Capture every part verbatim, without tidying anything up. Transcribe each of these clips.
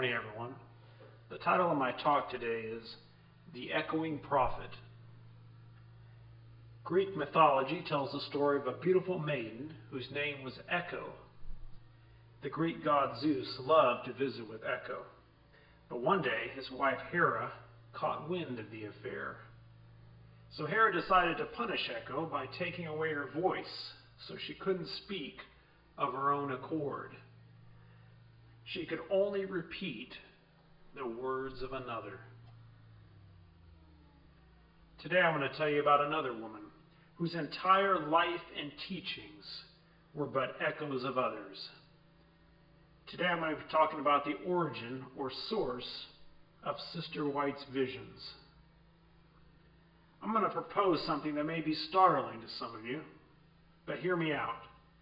morning, everyone. The title of my talk today is The Echoing Prophet. Greek mythology tells the story of a beautiful maiden whose name was Echo. The Greek god Zeus loved to visit with Echo, but one day his wife Hera caught wind of the affair. So Hera decided to punish Echo by taking away her voice so she couldn't speak of her own accord. She could only repeat the words of another. Today I want to tell you about another woman whose entire life and teachings were but echoes of others. Today I'm going to be talking about the origin or source of Sister White's visions. I'm going to propose something that may be startling to some of you, but hear me out.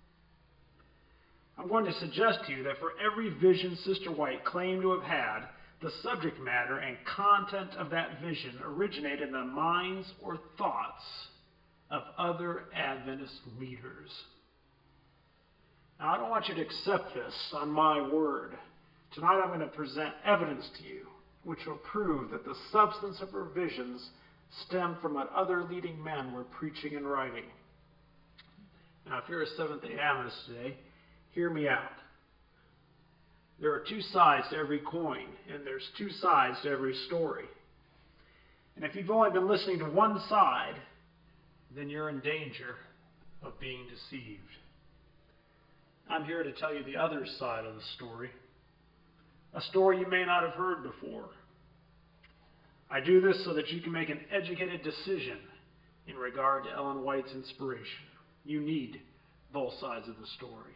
I'm going to suggest to you that for every vision Sister White claimed to have had, the subject matter and content of that vision originated in the minds or thoughts of other Adventist leaders. Now, I don't want you to accept this on my word. Tonight I'm going to present evidence to you which will prove that the substance of her visions stemmed from what other leading men were preaching and writing. Now, if you're a Seventh-day Adventist today, hear me out. There are two sides to every coin, and there's two sides to every story. And if you've only been listening to one side, then you're in danger of being deceived. I'm here to tell you the other side of the story, a story you may not have heard before. I do this so that you can make an educated decision in regard to Ellen White's inspiration. You need both sides of the story.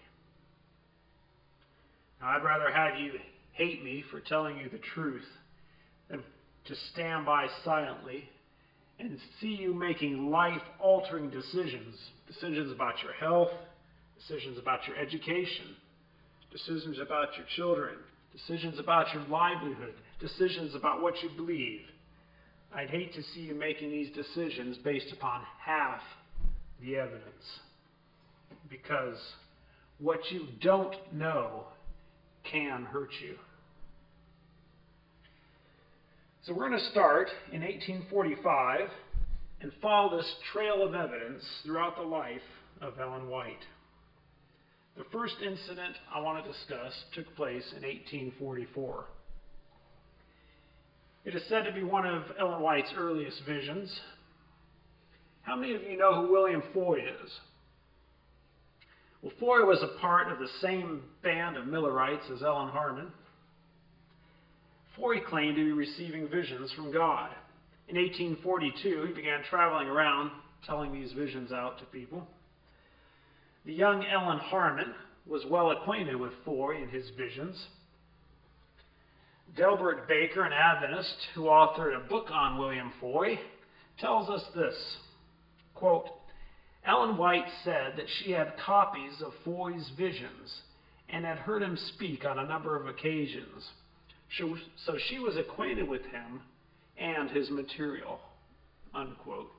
Now, I'd rather have you hate me for telling you the truth than to stand by silently and see you making life-altering decisions, decisions about your health, decisions about your education, decisions about your children, decisions about your livelihood, decisions about what you believe. I'd hate to see you making these decisions based upon half the evidence, because what you don't know can hurt you. So we're going to start in eighteen forty-five and follow this trail of evidence throughout the life of Ellen White. The first incident I want to discuss took place in eighteen forty-four. It is said to be one of Ellen White's earliest visions. How many of you know who William Foy is? Well, Foy was a part of the same band of Millerites as Ellen Harmon. Foy claimed to be receiving visions from God. In eighteen forty-two, he began traveling around telling these visions out to people. The young Ellen Harmon was well acquainted with Foy and his visions. Delbert Baker, an Adventist who authored a book on William Foy, tells us this, quote, Ellen White said that she had copies of Foy's visions and had heard him speak on a number of occasions. So she was acquainted with him and his material, unquote.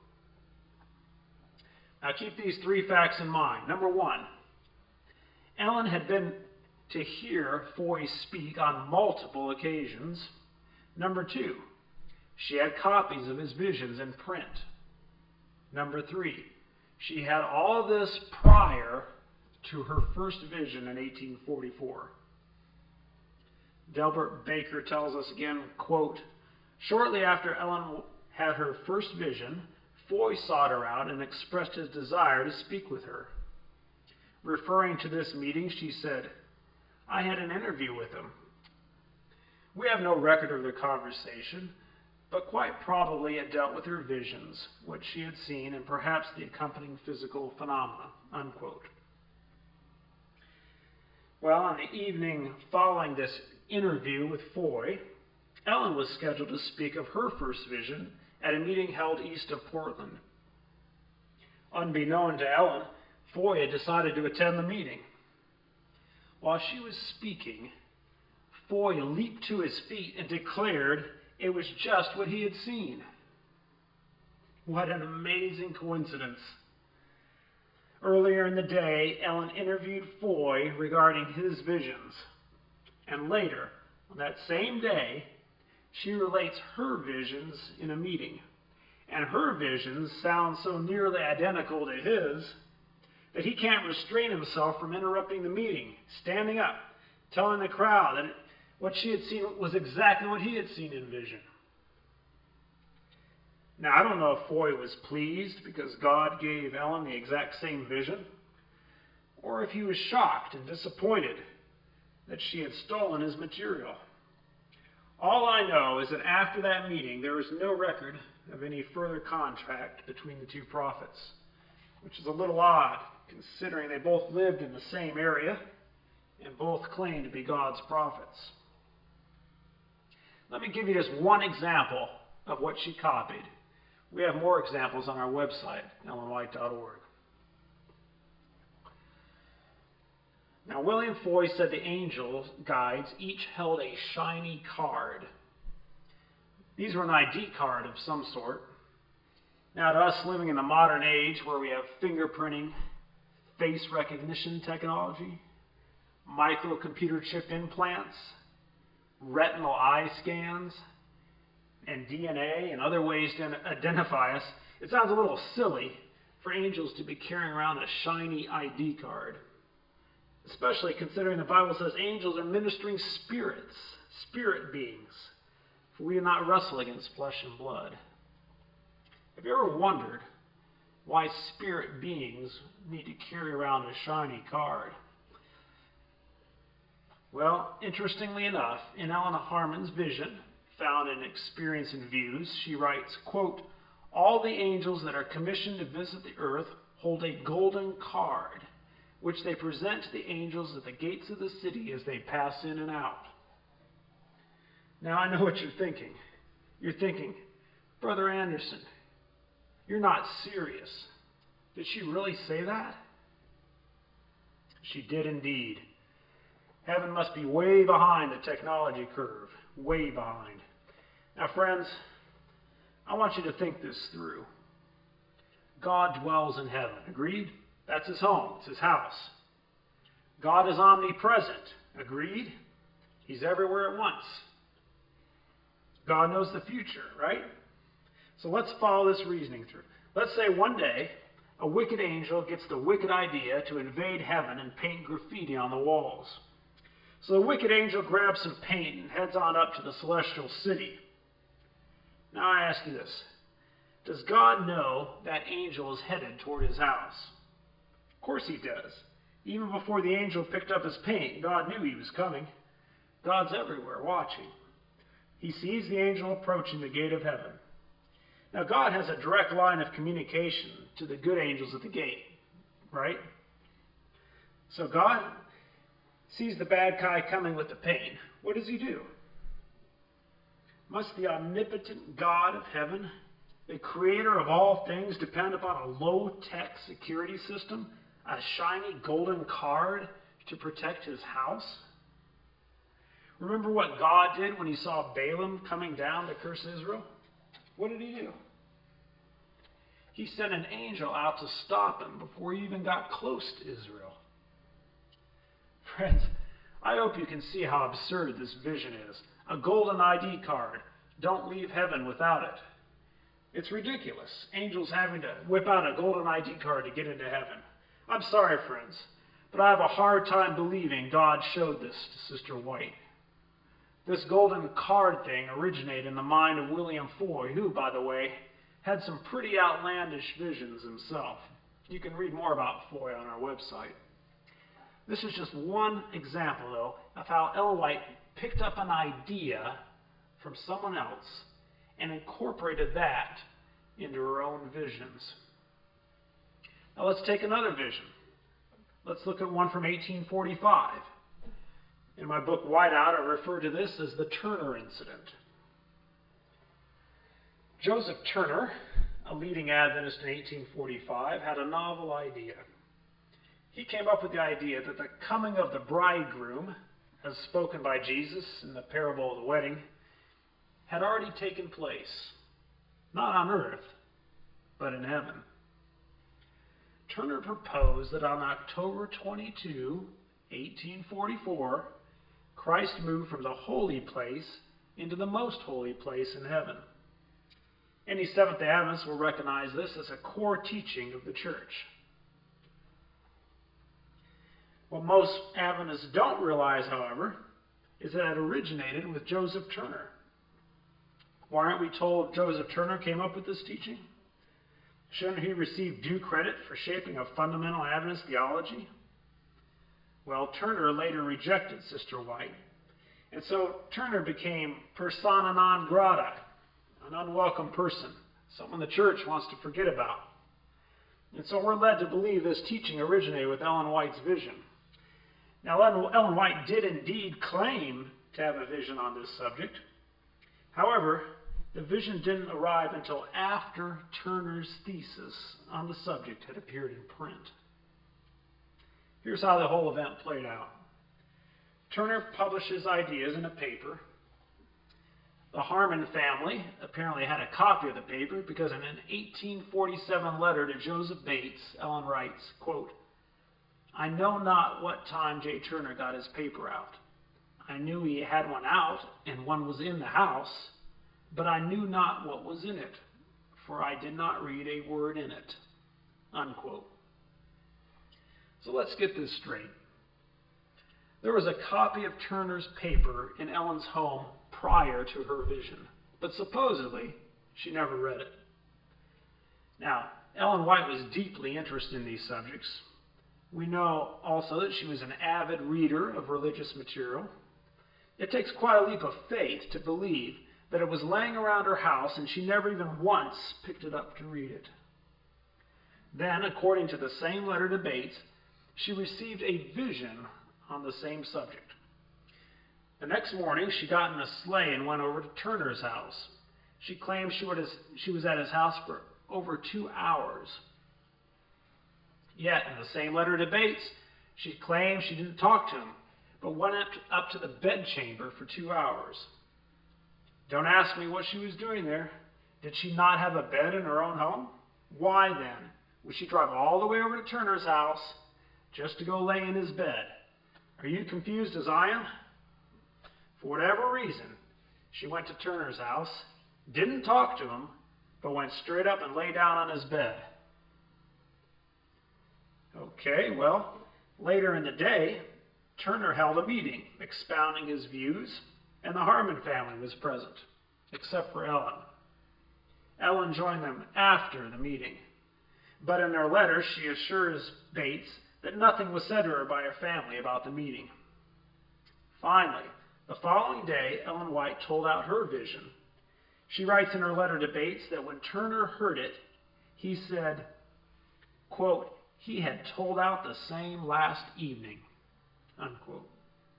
Now keep these three facts in mind. Number one, Ellen had been to hear Foy speak on multiple occasions. Number two, she had copies of his visions in print. Number three, she had all this prior to her first vision in eighteen forty-four. Delbert Baker tells us again, quote, shortly after Ellen had her first vision, Foy sought her out and expressed his desire to speak with her. Referring to this meeting, she said, I had an interview with him. We have no record of their conversation, but quite probably it dealt with her visions, what she had seen, and perhaps the accompanying physical phenomena, unquote. Well, on the evening following this interview with Foy, Ellen was scheduled to speak of her first vision at a meeting held east of Portland. Unbeknown to Ellen, Foy had decided to attend the meeting. While she was speaking, Foy leaped to his feet and declared it was just what he had seen. What an amazing coincidence. Earlier in the day, Ellen interviewed Foy regarding his visions. And later, On that same day, she relates her visions in a meeting. And her visions sound so nearly identical to his that he can't restrain himself from interrupting the meeting, standing up, telling the crowd that what she had seen was exactly what he had seen in vision. Now, I don't know if Foy was pleased because God gave Ellen the exact same vision, or if he was shocked and disappointed that she had stolen his material. All I know is that after that meeting, there was no record of any further contact between the two prophets, which is a little odd, considering they both lived in the same area and both claimed to be God's prophets. Let me give you just one example of what she copied. We have more examples on our website, ellen white dot org. Now, William Foy said the angel guides each held a shiny card. These were an I D card of some sort. Now, to us living in the modern age where we have fingerprinting, face recognition technology, microcomputer chip implants, retinal eye scans, and D N A and other ways to identify us, it sounds a little silly for angels to be carrying around a shiny I D card. Especially considering the Bible says angels are ministering spirits, spirit beings, for we do not wrestle against flesh and blood. Have you ever wondered why spirit beings need to carry around a shiny card? Well, interestingly enough, in Ellen Harmon's vision, found in Experience and Views, she writes, quote, "All the angels that are commissioned to visit the earth hold a golden card, which they present to the angels at the gates of the city as they pass in and out." Now, I know what you're thinking. You're thinking, Brother Anderson, you're not serious. Did she really say that? She did indeed. Heaven must be way behind the technology curve, way behind. Now, friends, I want you to think this through. God dwells in heaven, agreed? That's his home, it's his house. God is omnipresent, agreed? He's everywhere at once. God knows the future, right? So let's follow this reasoning through. Let's say one day a wicked angel gets the wicked idea to invade heaven and paint graffiti on the walls. So the wicked angel grabs some paint and heads on up to the celestial city. Now I ask you this. Does God know that angel is headed toward his house? Of course he does. Even before the angel picked up his paint, God knew he was coming. God's everywhere watching. He sees the angel approaching the gate of heaven. Now God has a direct line of communication to the good angels at the gate, right? So God sees the bad guy coming with the paint. What does he do? Must the omnipotent God of heaven, the creator of all things, depend upon a low-tech security system, a shiny golden card to protect his house? Remember what God did when he saw Balaam coming down to curse Israel? What did he do? He sent an angel out to stop him before he even got close to Israel. Friends, I hope you can see how absurd this vision is. A golden I D card. Don't leave heaven without it. It's ridiculous. Angels having to whip out a golden I D card to get into heaven. I'm sorry, friends, but I have a hard time believing God showed this to Sister White. This golden card thing originated in the mind of William Foy, who, by the way, had some pretty outlandish visions himself. You can read more about Foy on our website. This is just one example, though, of how Ellen White picked up an idea from someone else and incorporated that into her own visions. Now let's take another vision. Let's look at one from eighteen forty-five. In my book, Whiteout, I refer to this as the Turner Incident. Joseph Turner, a leading Adventist in eighteen forty-five, had a novel idea. He came up with the idea that the coming of the bridegroom, as spoken by Jesus in the parable of the wedding, had already taken place, not on earth, but in heaven. Turner proposed that on October twenty-second, eighteen forty-four, Christ moved from the holy place into the most holy place in heaven. Any Seventh-day Adventist will recognize this as a core teaching of the church. What most Adventists don't realize, however, is that it originated with Joseph Turner. Why aren't we told Joseph Turner came up with this teaching? Shouldn't he receive due credit for shaping a fundamental Adventist theology? Well, Turner later rejected Sister White, and so Turner became persona non grata, an unwelcome person, someone the church wants to forget about. And so we're led to believe this teaching originated with Ellen White's vision. Now, Ellen White did indeed claim to have a vision on this subject. However, the vision didn't arrive until after Turner's thesis on the subject had appeared in print. Here's how the whole event played out. Turner published his ideas in a paper. The Harmon family apparently had a copy of the paper because in an eighteen forty-seven letter to Joseph Bates, Ellen writes, quote, "I know not what time J. Turner got his paper out. I knew he had one out, and one was in the house, but I knew not what was in it, for I did not read a word in it." Unquote. So let's get this straight. There was a copy of Turner's paper in Ellen's home prior to her vision, but supposedly she never read it. Now, Ellen White was deeply interested in these subjects. We know also that she was an avid reader of religious material. It takes quite a leap of faith to believe that it was laying around her house and she never even once picked it up to read it. Then, according to the same letter to Bates, she received a vision on the same subject. The next morning, she got in a sleigh and went over to Turner's house. She claimed she was at his house for over two hours. Yet, in the same letter to Bates, she claimed she didn't talk to him, but went up to the bedchamber for two hours. Don't ask me what she was doing there. Did she not have a bed in her own home? Why then would she drive all the way over to Turner's house just to go lay in his bed? Are you confused as I am? For whatever reason, she went to Turner's house, didn't talk to him, but went straight up and lay down on his bed. Okay, well, later in the day, Turner held a meeting expounding his views, and the Harmon family was present, except for Ellen. Ellen joined them after the meeting, but in her letter she assures Bates that nothing was said to her by her family about the meeting. Finally, the following day, Ellen White told out her vision. She writes in her letter to Bates that when Turner heard it, he said, quote, "He had told out the same last evening," unquote.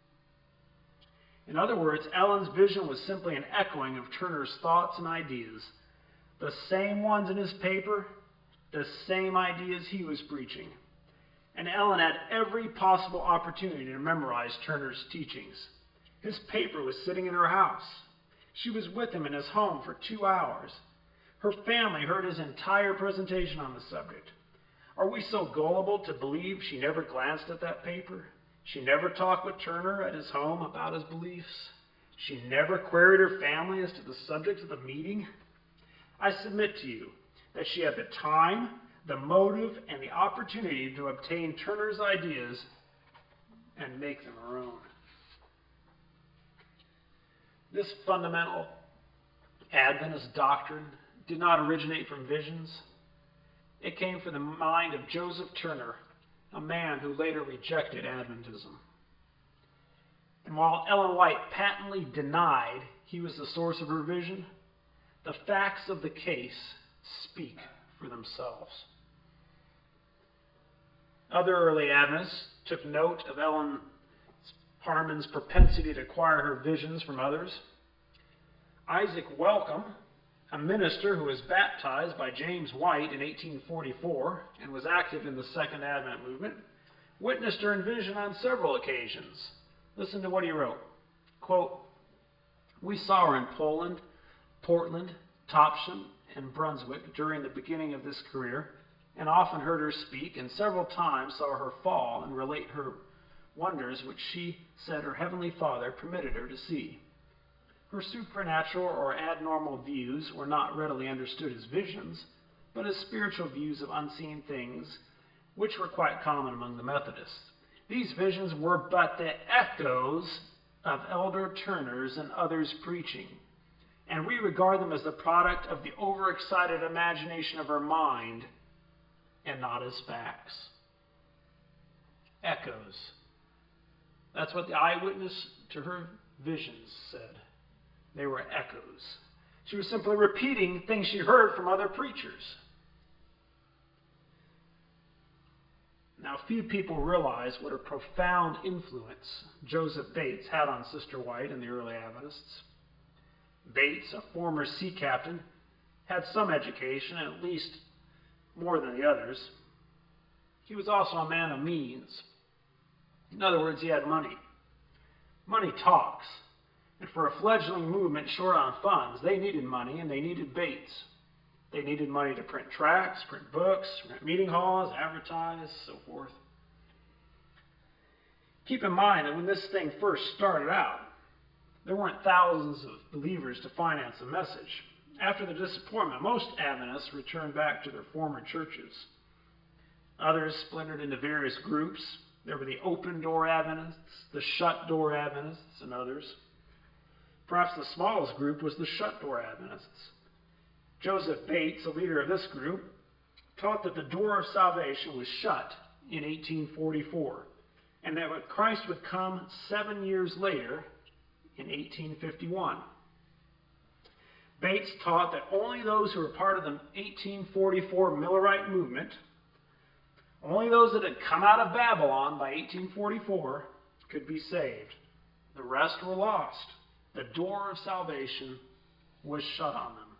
In other words, Ellen's vision was simply an echoing of Turner's thoughts and ideas. The same ones in his paper, the same ideas he was preaching. And Ellen had every possible opportunity to memorize Turner's teachings. His paper was sitting in her house. She was with him in his home for two hours. Her family heard his entire presentation on the subject. Are we so gullible to believe she never glanced at that paper? She never talked with Turner at his home about his beliefs? She never queried her family as to the subject of the meeting? I submit to you that she had the time, the motive, and the opportunity to obtain Turner's ideas and make them her own. This fundamental Adventist doctrine did not originate from visions. It came from the mind of Joseph Turner, a man who later rejected Adventism. And while Ellen White patently denied he was the source of her vision, the facts of the case speak for themselves. Other early Adventists took note of Ellen Harmon's propensity to acquire her visions from others. Isaac Welcome, a minister who was baptized by James White in eighteen forty-four and was active in the Second Advent movement, witnessed her in vision on several occasions. Listen to what he wrote. Quote, "We saw her in Poland, Portland, Topsham, and Brunswick during the beginning of this career, and often heard her speak, and several times saw her fall and relate her wonders which she said her heavenly Father permitted her to see. Her supernatural or abnormal views were not readily understood as visions, but as spiritual views of unseen things, which were quite common among the Methodists. These visions were but the echoes of Elder Turner's and others' preaching, and we regard them as the product of the overexcited imagination of her mind and not as facts. Echoes. That's what the eyewitness to her visions said. They were echoes. She was simply repeating things she heard from other preachers. Now, few people realize what a profound influence Joseph Bates had on Sister White and the early Adventists. Bates, a former sea captain, had some education, at least more than the others. He was also a man of means. In other words, he had money. Money talks. And for a fledgling movement short on funds, they needed money and they needed Bates. They needed money to print tracts, print books, rent meeting halls, advertise, so forth. Keep in mind that when this thing first started out, there weren't thousands of believers to finance a message. After the disappointment, most Adventists returned back to their former churches. Others splintered into various groups. There were the open door Adventists, the shut door Adventists, and others. Perhaps the smallest group was the shut door Adventists. Joseph Bates, a leader of this group, taught that the door of salvation was shut in eighteen forty-four, and that Christ would come seven years later in eighteen fifty-one. Bates taught that only those who were part of the eighteen forty-four Millerite movement, only those that had come out of Babylon by eighteen forty-four, could be saved. The rest were lost. The door of salvation was shut on them.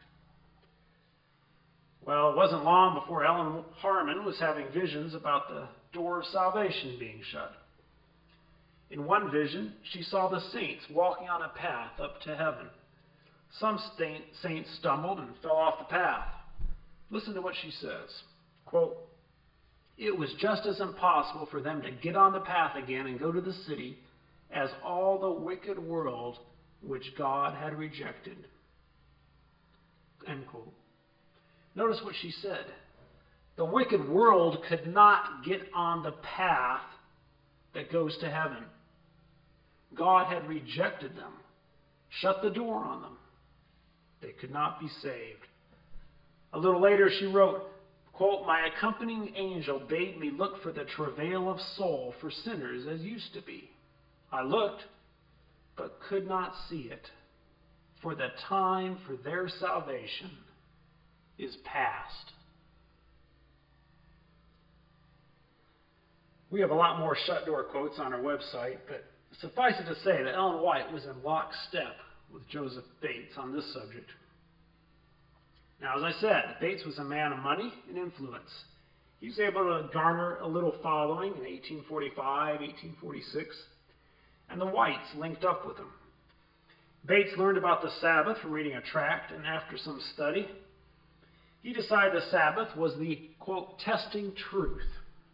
Well, it wasn't long before Ellen Harmon was having visions about the door of salvation being shut. In one vision, she saw the saints walking on a path up to heaven. Some saints stumbled and fell off the path. Listen to what she says. Quote, "It was just as impossible for them to get on the path again and go to the city as all the wicked world which God had rejected." End quote. Notice what she said. The wicked world could not get on the path that goes to heaven. God had rejected them, shut the door on them. They could not be saved. A little later she wrote, quote, "My accompanying angel bade me look for the travail of soul for sinners as used to be. I looked, but could not see it, for the time for their salvation is past." We have a lot more shut door quotes on our website, but suffice it to say that Ellen White was in lockstep with Joseph Bates on this subject. Now, as I said, Bates was a man of money and influence. He was able to garner a little following in eighteen forty-five, eighteen forty-six, and the Whites linked up with him. Bates learned about the Sabbath from reading a tract, and after some study, he decided the Sabbath was the, quote, testing truth.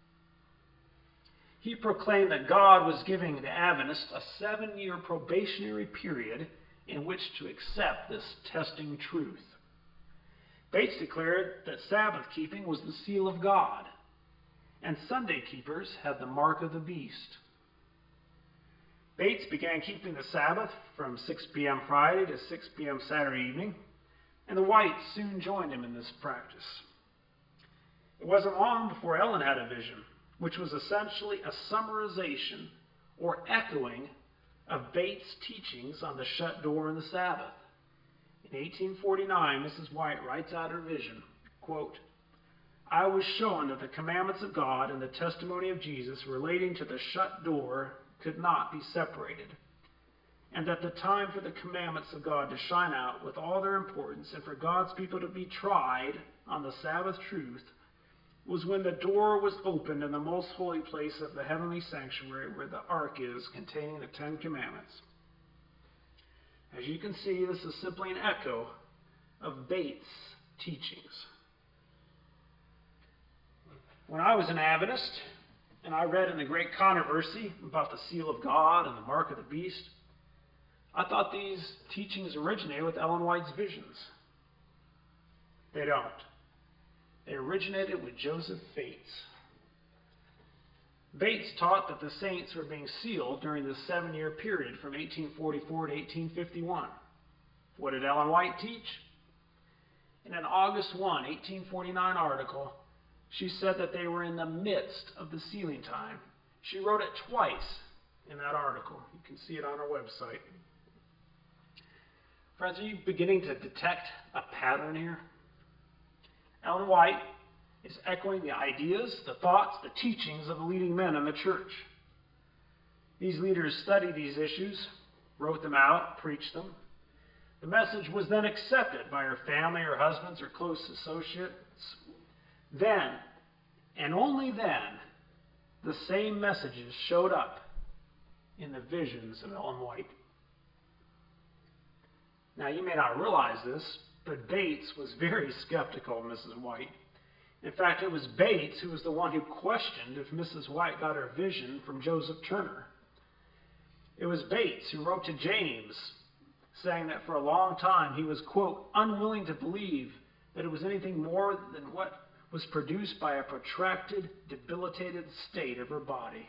He proclaimed that God was giving the Adventists a seven-year probationary period in which to accept this testing truth. Bates declared that Sabbath keeping was the seal of God, and Sunday keepers had the mark of the beast. Bates began keeping the Sabbath from six p.m. Friday to six p.m. Saturday evening, and the Whites soon joined him in this practice. It wasn't long before Ellen had a vision, which was essentially a summarization or echoing of Bates' teachings on the shut door and the Sabbath. In eighteen forty-nine, Missus White writes out her vision, quote, "I was shown that the commandments of God and the testimony of Jesus relating to the shut door could not be separated, and that the time for the commandments of God to shine out with all their importance and for God's people to be tried on the Sabbath truth was when the door was opened in the most holy place of the heavenly sanctuary where the ark is containing the Ten Commandments." As you can see, this is simply an echo of Bates' teachings. When I was an Adventist, and I read in The Great Controversy about the seal of God and the mark of the beast, I thought these teachings originated with Ellen White's visions. They don't. They originated with Joseph Bates. Bates taught that the saints were being sealed during the seven-year period from eighteen forty-four to eighteen fifty-one. What did Ellen White teach? In an August first, eighteen forty-nine article, she said that they were in the midst of the sealing time. She wrote it twice in that article. You can see it on our website. Friends, are you beginning to detect a pattern here? Ellen White is echoing the ideas, the thoughts, the teachings of the leading men in the church. These leaders studied these issues, wrote them out, preached them. The message was then accepted by her family, her husbands, her close associates. Then, and only then, the same messages showed up in the visions of Ellen White. Now, you may not realize this, but Bates was very skeptical of Missus White. In fact, it was Bates who was the one who questioned if Missus White got her vision from Joseph Turner. It was Bates who wrote to James saying that for a long time he was, quote, unwilling to believe that it was anything more than what was produced by a protracted, debilitated state of her body.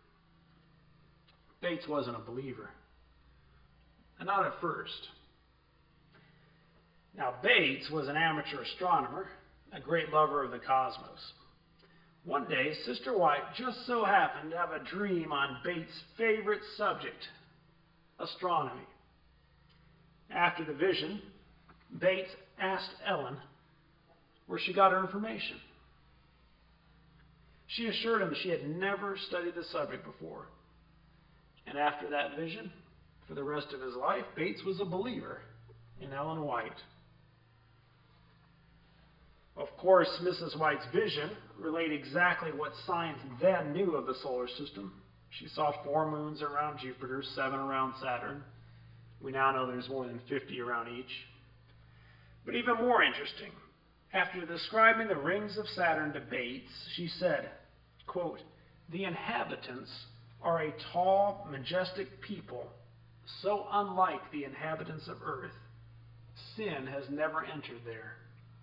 Bates wasn't a believer. And not at first. Now, Bates was an amateur astronomer, a great lover of the cosmos. One day, Sister White just so happened to have a dream on Bates' favorite subject, astronomy. After the vision, Bates asked Ellen where she got her information. She assured him she had never studied the subject before. And after that vision, for the rest of his life, Bates was a believer in Ellen White. Of course, Missus White's vision relayed exactly what science then knew of the solar system. She saw four moons around Jupiter, seven around Saturn. We now know there's more than fifty around each. But even more interesting, after describing the rings of Saturn to Bates, she said, quote, the inhabitants are a tall, majestic people, so unlike the inhabitants of Earth. Sin has never entered there.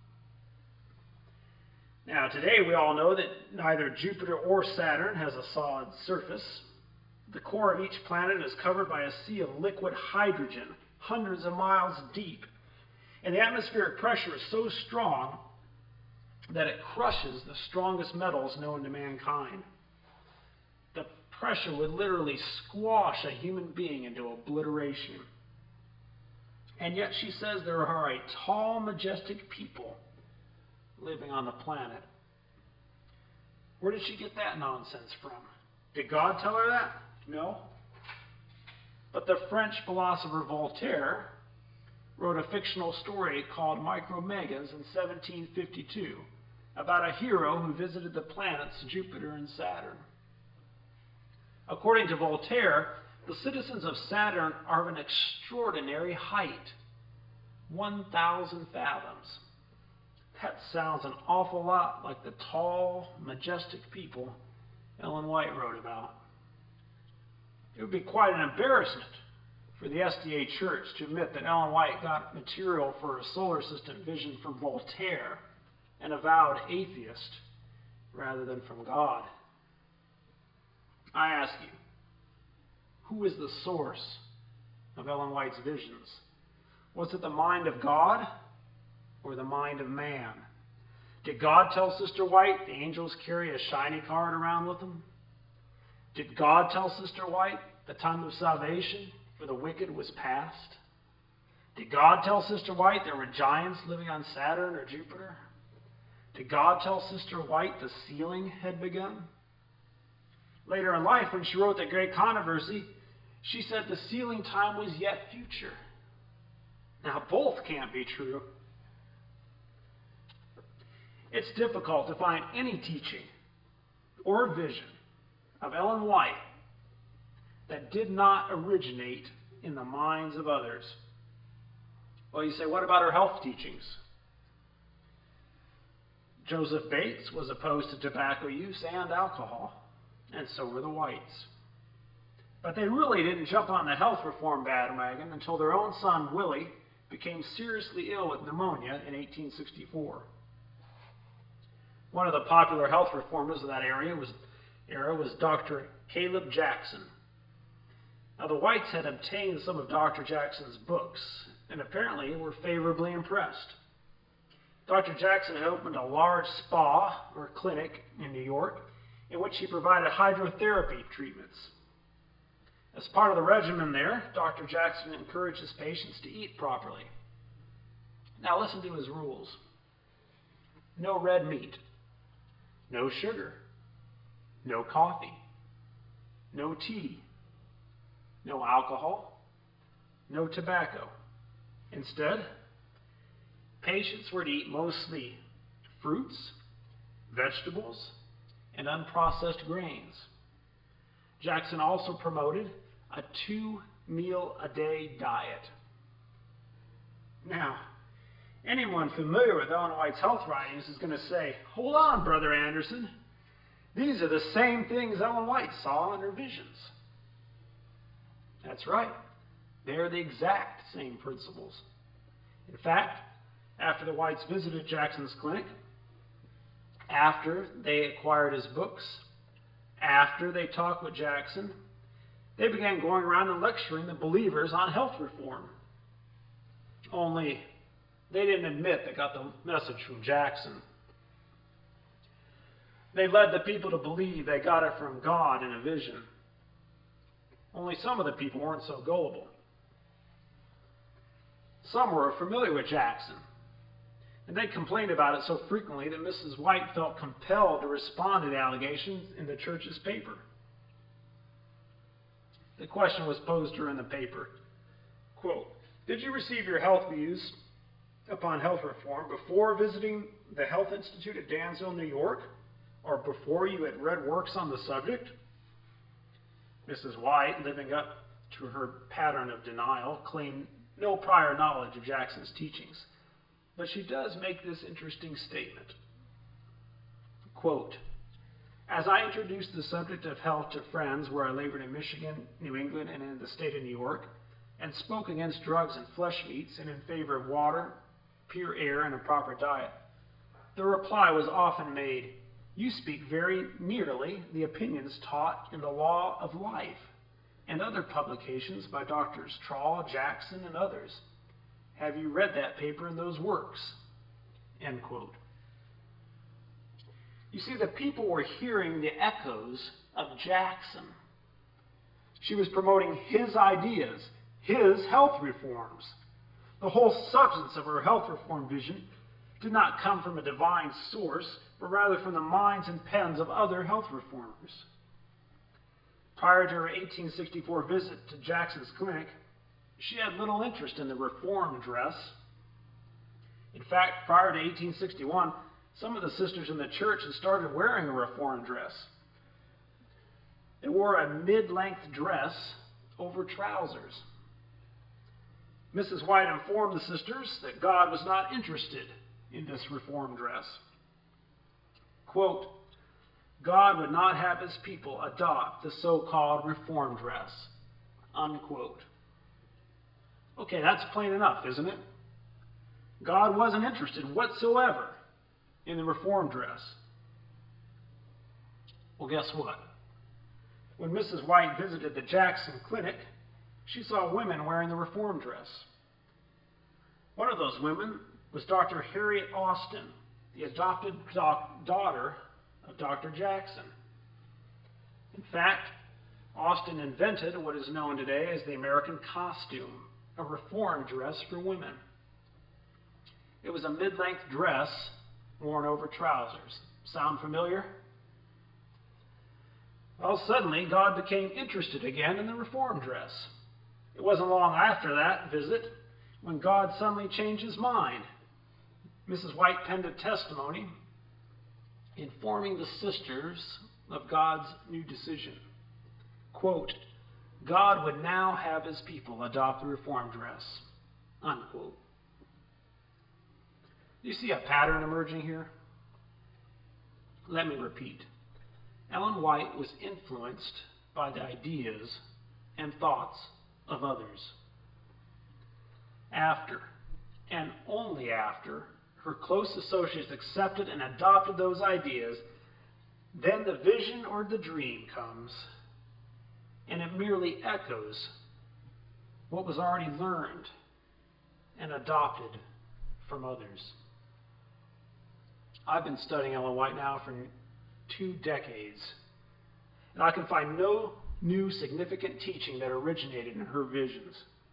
Now, today we all know that neither Jupiter or Saturn has a solid surface. The core of each planet is covered by a sea of liquid hydrogen, hundreds of miles deep. And the atmospheric pressure is so strong that it crushes the strongest metals known to mankind. The pressure would literally squash a human being into obliteration. And yet she says there are a tall, majestic people living on the planet. Where did she get that nonsense from? Did God tell her that? No. But the French philosopher Voltaire wrote a fictional story called Micromegas in seventeen fifty-two about a hero who visited the planets Jupiter and Saturn. According to Voltaire, the citizens of Saturn are of an extraordinary height, one thousand fathoms. That sounds an awful lot like the tall, majestic people Ellen White wrote about. It would be quite an embarrassment for the S D A Church to admit that Ellen White got material for a solar system vision from Voltaire, an avowed atheist, rather than from God. I ask you, who is the source of Ellen White's visions? Was it the mind of God or the mind of man? Did God tell Sister White the angels carry a shiny card around with them? Did God tell Sister White the time of salvation for the wicked was past? Did God tell Sister White there were giants living on Saturn or Jupiter? Did God tell Sister White the sealing had begun? Later in life, when she wrote The Great Controversy, she said the sealing time was yet future. Now, both can't be true. It's difficult to find any teaching or vision of Ellen White that did not originate in the minds of others. Well, you say, what about her health teachings? Joseph Bates was opposed to tobacco use and alcohol. and so were the whites. But they really didn't jump on the health reform bandwagon until their own son, Willie, became seriously ill with pneumonia in eighteen sixty-four. One of the popular health reformers of that area was, era was Doctor Caleb Jackson. Now, the whites had obtained some of Doctor Jackson's books and apparently were favorably impressed. Doctor Jackson had opened a large spa or clinic in New York in which he provided hydrotherapy treatments. As part of the regimen there, Doctor Jackson encouraged his patients to eat properly. Now listen to his rules. No red meat, no sugar, no coffee, no tea, no alcohol, no tobacco. Instead, patients were to eat mostly fruits, vegetables, and unprocessed grains. Jackson also promoted a two-meal-a-day diet. Now, anyone familiar with Ellen White's health writings is going to say, hold on, Brother Anderson. These are the same things Ellen White saw in her visions. That's right. They are the exact same principles. In fact, after the Whites visited Jackson's clinic, after they acquired his books, after they talked with Jackson, they began going around and lecturing the believers on health reform. Only they didn't admit they got the message from Jackson. They led the people to believe they got it from God in a vision. Only some of the people weren't so gullible. Some were familiar with Jackson, and they complained about it so frequently that Missus White felt compelled to respond to the allegations in the church's paper. The question was posed to her in the paper, quote, did you receive your health views upon health reform before visiting the Health Institute at Dansville, New York, or before you had read works on the subject? Missus White, living up to her pattern of denial, claimed no prior knowledge of Jackson's teachings. But she does make this interesting statement. Quote, as I introduced the subject of health to friends where I labored in Michigan, New England, and in the state of New York, and spoke against drugs and flesh meats and in favor of water, pure air, and a proper diet, the reply was often made, you speak very nearly the opinions taught in the Law of Life and other publications by Doctors Trawl, Jackson, and others. Have you read that paper and those works? End quote. You see, the people were hearing the echoes of Jackson. She was promoting his ideas, his health reforms. The whole substance of her health reform vision did not come from a divine source, but rather from the minds and pens of other health reformers. Prior to her eighteen sixty-four visit to Jackson's clinic, she had little interest in the reform dress. In fact, prior to eighteen sixty-one, some of the sisters in the church had started wearing a reform dress. They wore a mid-length dress over trousers. Missus White informed the sisters that God was not interested in this reform dress. Quote, God would not have his people adopt the so-called reform dress. Unquote. Okay, that's plain enough, isn't it? God wasn't interested whatsoever in the reform dress. Well, guess what? When Missus White visited the Jackson Clinic, she saw women wearing the reform dress. One of those women was Doctor Harriet Austin, the adopted doc- daughter of Doctor Jackson. In fact, Austin invented what is known today as the American costume, a reform dress for women. It was a mid-length dress worn over trousers. Sound familiar? Well, suddenly God became interested again in the reform dress. It wasn't long after that visit when God suddenly changed his mind. Missus White penned a testimony informing the sisters of God's new decision. Quote, God would now have his people adopt the reform dress. Unquote. Do you see a pattern emerging here? Let me repeat. Ellen White was influenced by the ideas and thoughts of others. After, and only after, her close associates accepted and adopted those ideas, then the vision or the dream comes, and it merely echoes what was already learned and adopted from others. I've been studying Ellen White now for two decades, and I can find no new significant teaching that originated in her visions.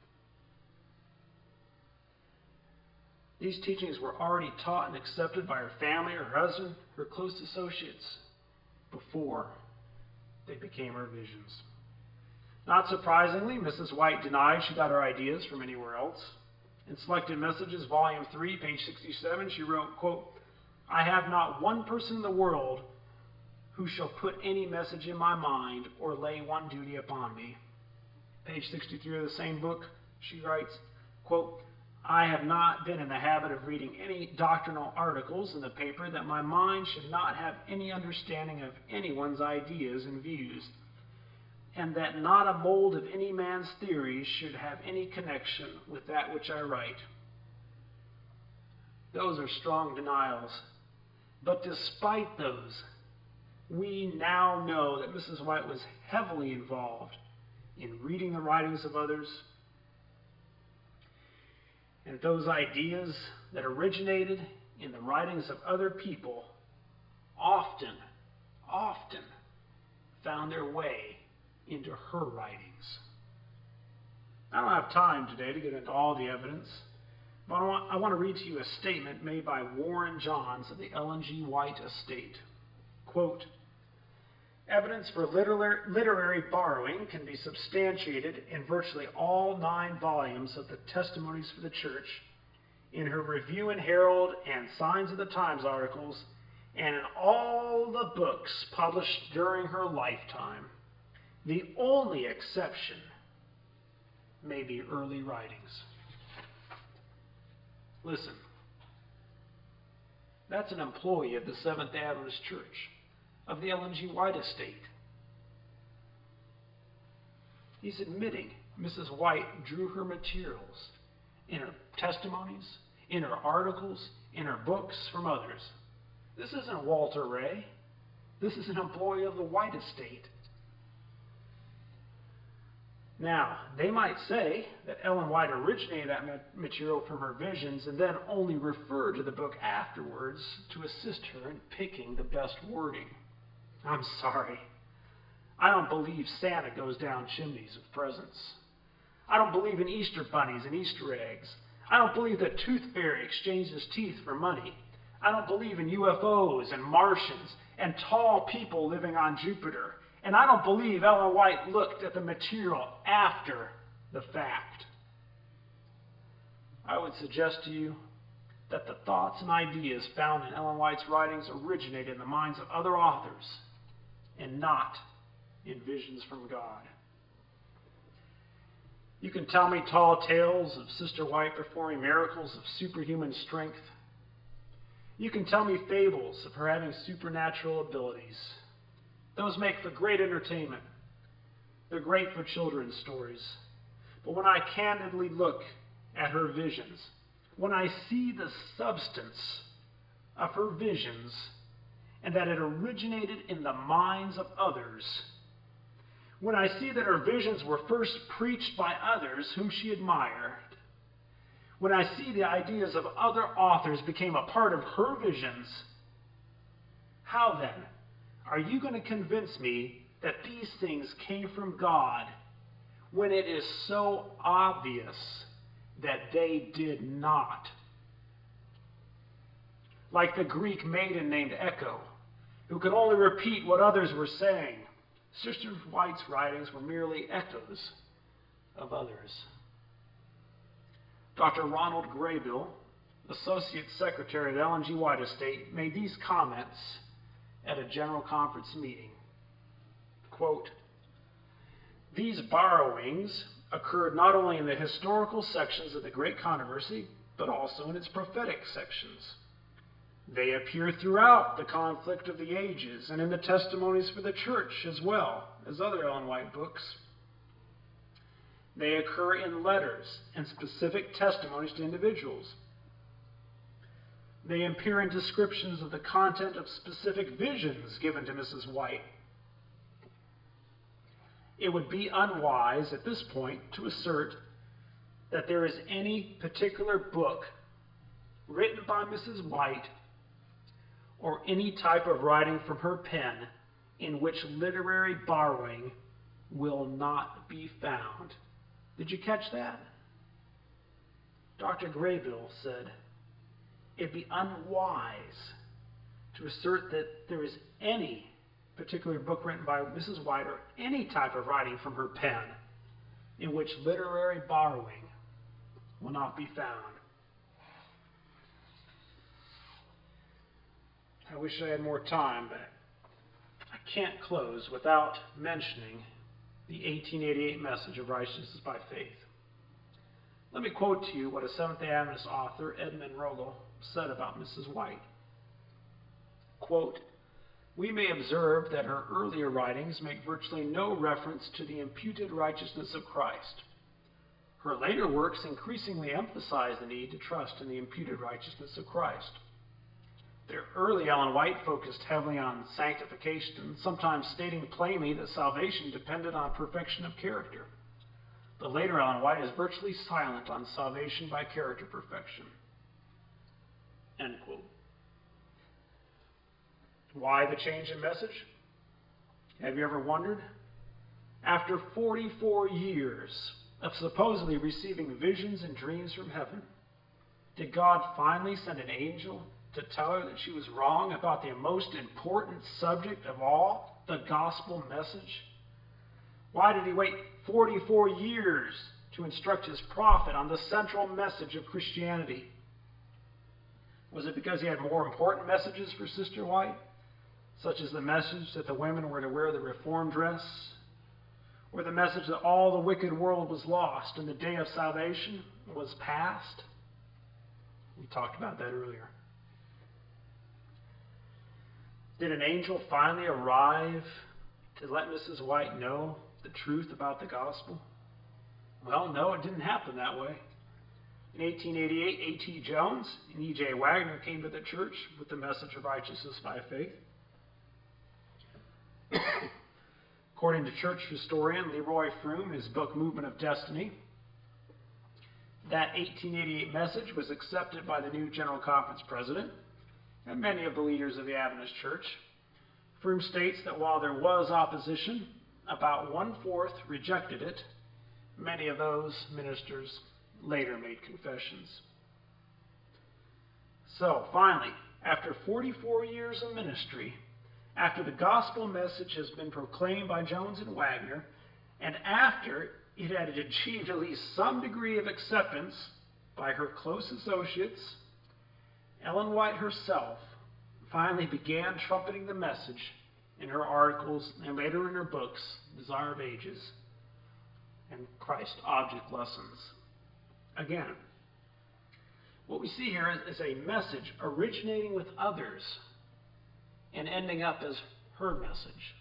These teachings were already taught and accepted by her family, her husband, her close associates before they became her visions. Not surprisingly, Missus White denied she got her ideas from anywhere else. In Selected Messages, Volume three, page sixty-seven, she wrote, quote, "I have not one person in the world who shall put any message in my mind or lay one duty upon me." Page sixty-three of the same book, she writes, quote, "I have not been in the habit of reading any doctrinal articles in the paper that my mind should not have any understanding of anyone's ideas and views, and that not a mold of any man's theories should have any connection with that which I write." Those are strong denials. But despite those, we now know that Missus White was heavily involved in reading the writings of others, and those ideas that originated in the writings of other people often, often found their way into her writings. I don't have time today to get into all the evidence, but I want, I want to read to you a statement made by Warren Johns of the Ellen G. White estate. Quote, "Evidence for literary, literary borrowing can be substantiated in virtually all nine volumes of the Testimonies for the Church, in her Review and Herald and Signs of the Times articles, and in all the books published during her lifetime. The only exception may be early writings." Listen, that's an employee of the Seventh Adventist Church, of the Ellen G. White estate. He's admitting Missus White drew her materials in her testimonies, in her articles, in her books from others. This isn't Walter Ray. This is an employee of the White estate. Now, they might say that Ellen White originated that material from her visions and then only referred to the book afterwards to assist her in picking the best wording. I'm sorry. I don't believe Santa goes down chimneys with presents. I don't believe in Easter bunnies and Easter eggs. I don't believe that Tooth Fairy exchanges teeth for money. I don't believe in U F Os and Martians and tall people living on Jupiter. And I don't believe Ellen White looked at the material after the fact. I would suggest to you that the thoughts and ideas found in Ellen White's writings originated in the minds of other authors and not in visions from God. You can tell me tall tales of Sister White performing miracles of superhuman strength. You can tell me fables of her having supernatural abilities. Those make for great entertainment. They're great for children's stories. But when I candidly look at her visions, when I see the substance of her visions and that it originated in the minds of others, when I see that her visions were first preached by others whom she admired, when I see the ideas of other authors became a part of her visions, how then are you going to convince me that these things came from God when it is so obvious that they did not? Like the Greek maiden named Echo, who could only repeat what others were saying, Sister White's writings were merely echoes of others. Doctor Ronald Graybill, Associate Secretary of the Ellen G. White Estate, made these comments at a general conference meeting. Quote, "These borrowings occurred not only in the historical sections of the Great Controversy, but also in its prophetic sections. They appear throughout the conflict of the ages and in the testimonies for the church as well as other Ellen White books. They occur in letters and specific testimonies to individuals. They appear in descriptions of the content of specific visions given to Missus White. It would be unwise at this point to assert that there is any particular book written by Missus White or any type of writing from her pen in which literary borrowing will not be found. Did you catch that? Doctor Graybill said, it'd be unwise to assert that there is any particular book written by Missus White or any type of writing from her pen in which literary borrowing will not be found. I wish I had more time, but I can't close without mentioning the eighteen eighty-eight message of righteousness by faith. Let me quote to you what a Seventh-day Adventist author, Edmund Rogel, said about Missus White. Quote, "We may observe that her earlier writings make virtually no reference to the imputed righteousness of Christ. Her later works increasingly emphasize the need to trust in the imputed righteousness of Christ. The early Ellen White focused heavily on sanctification, sometimes stating plainly that salvation depended on perfection of character. The later Ellen White is virtually silent on salvation by character perfection." End quote. Why the change in message? Have you ever wondered? After forty-four years of supposedly receiving visions and dreams from heaven, did God finally send an angel to tell her that she was wrong about the most important subject of all, the gospel message? Why did he wait forty-four years to instruct his prophet on the central message of Christianity? Was it because he had more important messages for Sister White, such as the message that the women were to wear the reform dress, or the message that all the wicked world was lost and the day of salvation was past? We talked about that earlier. Did an angel finally arrive to let Missus White know the truth about the gospel? Well, no, it didn't happen that way. In eighteen eighty-eight, A T Jones and E J Wagner came to the church with the message of righteousness by faith. According to church historian Leroy Froom, his book Movement of Destiny, that eighteen eighty-eight message was accepted by the new General Conference president and many of the leaders of the Adventist Church. Froom states that while there was opposition, about one-fourth rejected it. Many of those ministers later made confessions. So, finally, after forty-four years of ministry, after the gospel message has been proclaimed by Jones and Wagner, and after it had achieved at least some degree of acceptance by her close associates, Ellen White herself finally began trumpeting the message in her articles and later in her books, Desire of Ages and Christ Object Lessons. Again, what we see here is, is a message originating with others and ending up as her message.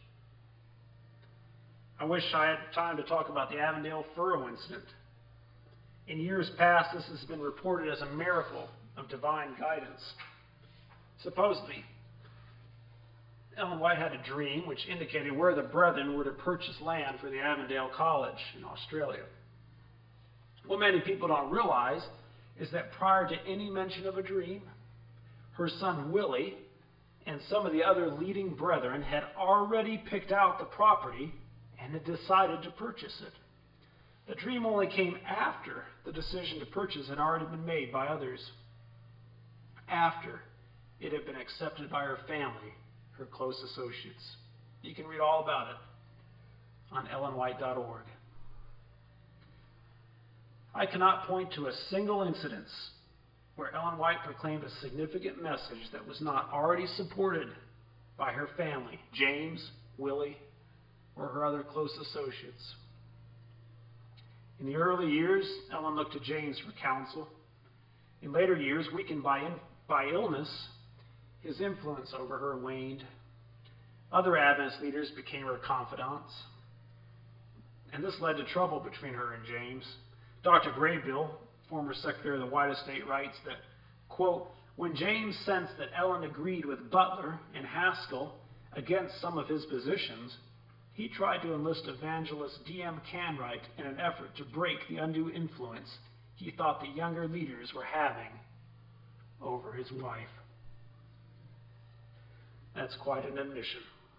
I wish I had time to talk about the Avondale Furrow incident. In years past, this has been reported as a miracle of divine guidance. Supposedly, Ellen White had a dream which indicated where the brethren were to purchase land for the Avondale College in Australia. What many people don't realize is that prior to any mention of a dream, her son Willie and some of the other leading brethren had already picked out the property and had decided to purchase it. The dream only came after the decision to purchase had already been made by others, after it had been accepted by her family, her close associates. You can read all about it on ellen white dot org. I cannot point to a single incident where Ellen White proclaimed a significant message that was not already supported by her family, James, Willie, or her other close associates. In the early years, Ellen looked to James for counsel. In later years, weakened by, in, by illness, His influence over her waned. Other Adventist leaders became her confidants, and this led to trouble between her and James. Doctor Graybill, former Secretary of the White Estate, writes that, quote, when James sensed that Ellen agreed with Butler and Haskell against some of his positions, he tried to enlist evangelist D M Canright in an effort to break the undue influence he thought the younger leaders were having over his wife. That's quite an admission.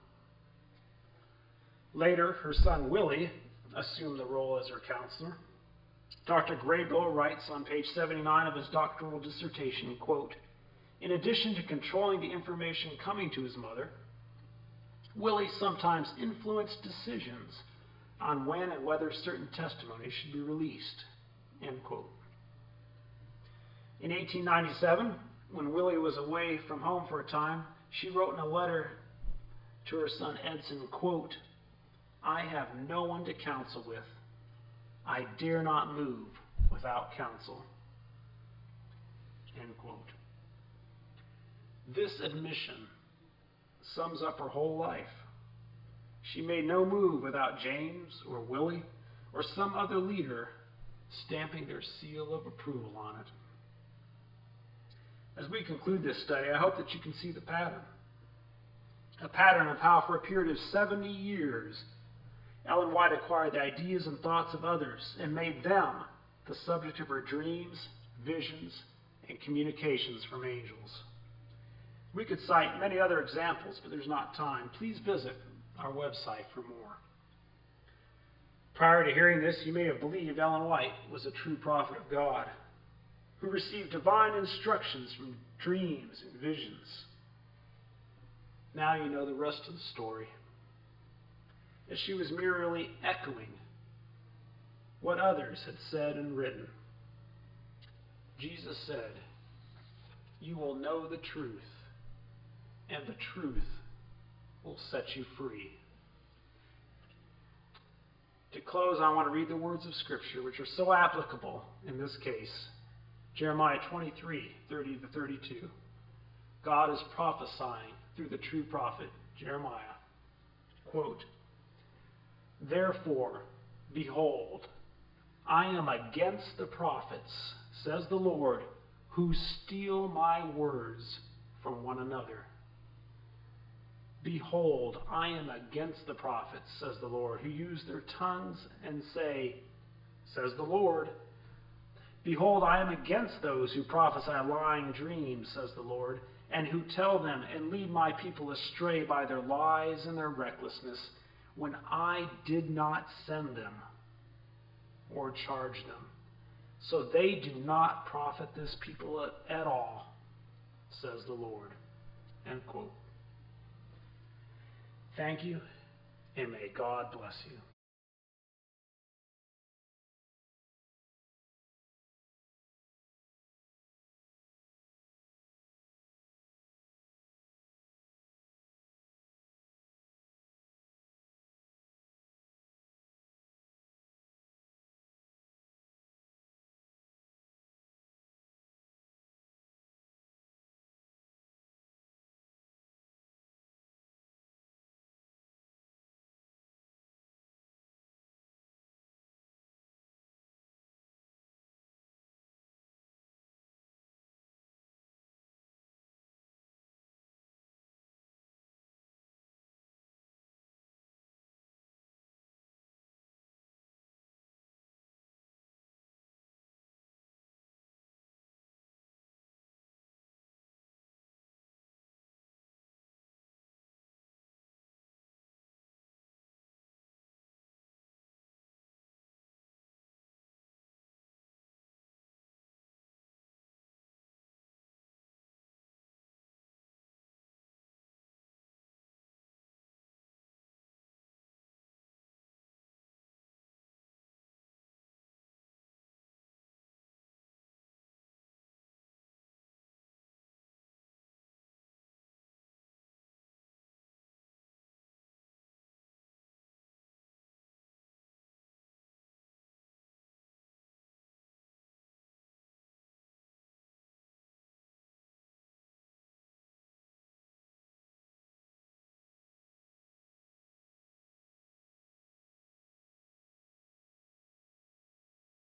Later, her son Willie assumed the role as her counselor. Doctor Graybill writes on page seventy-nine of his doctoral dissertation, quote, in addition to controlling the information coming to his mother, Willie sometimes influenced decisions on when and whether certain testimony should be released, end quote. In eighteen ninety-seven, when Willie was away from home for a time, she wrote in a letter to her son Edson, quote, I have no one to counsel with. I dare not move without counsel, end quote. This admission sums up her whole life. She made no move without James or Willie or some other leader stamping their seal of approval on it. As we conclude this study, I hope that you can see the pattern. A pattern of how for a period of seventy years, Ellen White acquired the ideas and thoughts of others and made them the subject of her dreams, visions, and communications from angels. We could cite many other examples, but there's not time. Please visit our website for more. Prior to hearing this, you may have believed Ellen White was a true prophet of God, who received divine instructions from dreams and visions. Now you know the rest of the story. That she was merely echoing what others had said and written. Jesus said, you will know the truth, and the truth will set you free. To close, I want to read the words of Scripture, which are so applicable in this case. Jeremiah twenty-three, thirty to thirty-two. God is prophesying through the true prophet Jeremiah. Quote, therefore, behold, I am against the prophets, says the Lord, who steal my words from one another. Behold, I am against the prophets, says the Lord, who use their tongues and say, says the Lord, behold, I am against those who prophesy lying dreams, says the Lord, and who tell them and lead my people astray by their lies and their recklessness, when I did not send them or charge them. So they do not profit this people at, at all, says the Lord. End quote. Thank you, and may God bless you.